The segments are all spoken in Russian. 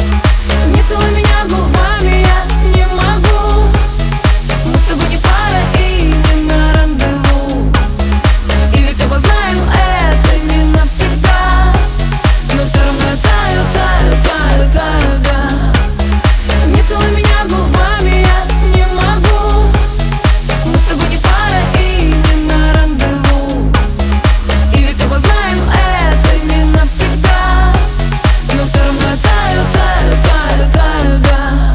Не целуй меня губами, я не могу. Мы с тобой не пара и не на рандеву. И ведь оба знаем, это не навсегда. Но все равно я таю, таю, таю, таю, да. Не целуй меня губами, я не могу. Мы с тобой не пара и не на рандеву. И ведь оба знаем, это не навсегда. Но все равно я таю, таю, таю, таю, да.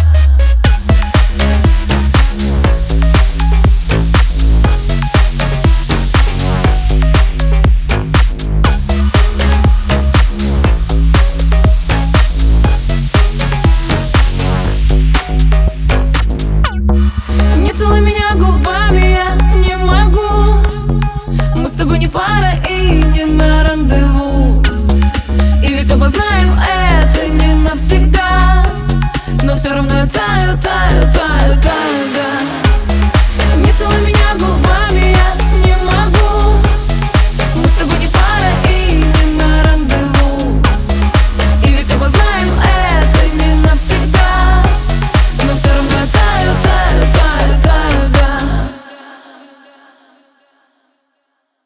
Не целуй меня губами, я не могу. Мы с тобой не пара и не на рандеву. И ведь оба знаем, это не навсегда. Но все равно я таю, таю,